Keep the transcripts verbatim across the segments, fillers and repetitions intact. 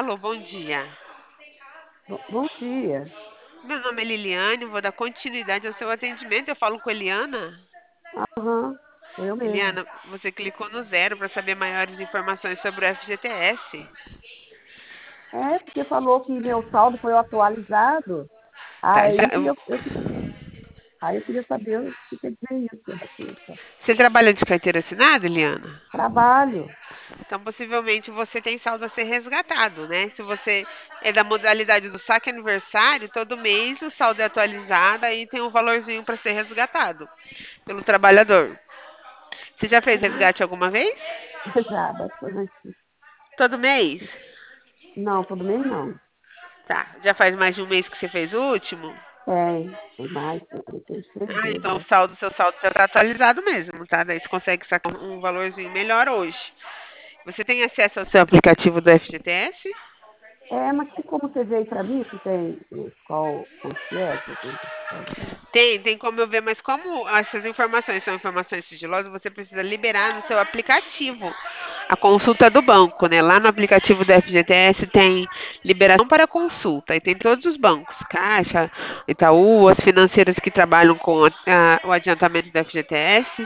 Alô, bom dia. Bo- Bom dia. Meu nome é Liliane, vou dar continuidade ao seu atendimento. Eu falo com Eliana. Aham, sou eu mesmo. Eliana, você clicou no zero para saber maiores informações sobre o F G T S. É, porque falou que meu saldo foi atualizado. Tá, Aí já- eu, eu, que- aí eu queria saber o que quer dizer isso. Receita. você trabalha de carteira assinada, Eliana? Trabalho. Então, possivelmente você tem saldo a ser resgatado, né? Se você é da modalidade do saque aniversário, todo mês o saldo é atualizado e tem um valorzinho para ser resgatado pelo trabalhador. Você já fez Ah, resgate alguma vez? já, bastante. Todo mês? Não, todo mês não. Tá. Já faz mais de um mês que você fez o último? Tem, tem mais, tem, tem três Ah, vezes então o já. saldo, seu saldo já está atualizado mesmo, tá? Daí você consegue sacar um valorzinho melhor hoje. Você tem acesso ao seu aplicativo do F G T S? É, mas tem como você ver aí pra mim se tem eh, qual, quanto que é que eu tenho que fazer? Tem, tem como eu ver, mas como essas informações são informações sigilosas, você precisa liberar no seu aplicativo a consulta do banco, né? Lá no aplicativo do F G T S tem liberação para consulta e tem todos os bancos, Caixa, Itaú, as financeiras que trabalham com a- a- o adiantamento do F G T S.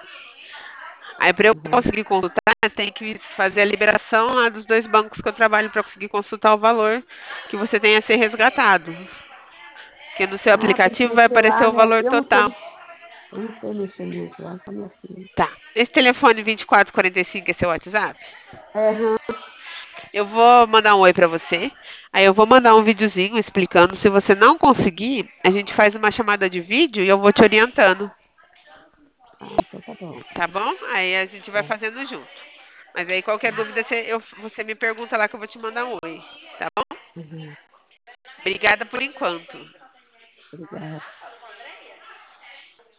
Aí, para eu Uhum. conseguir consultar, tem que fazer a liberação lá dos dois bancos que eu trabalho para conseguir consultar o valor que você tem a ser resgatado. Porque no seu Ah, tem que aplicativo vai mexer aparecer lá, o né? valor Eu não total. sei, eu não sei mexer muito lá, só minha filha. Tá. Esse telefone vinte e quatro quarenta e cinco é seu WhatsApp? É, aham, Eu vou mandar um oi para você. Aí eu vou mandar um videozinho explicando. Se você não conseguir, a gente faz uma chamada de vídeo e eu vou te orientando, ah, então tá bom. tá bom? Aí a gente vai Tá, fazendo junto. Mas aí qualquer tá. dúvida você, eu- você me pergunta lá que eu vou te mandar um oi, tá bom? Uhum. Obrigada por enquanto. Obrigada.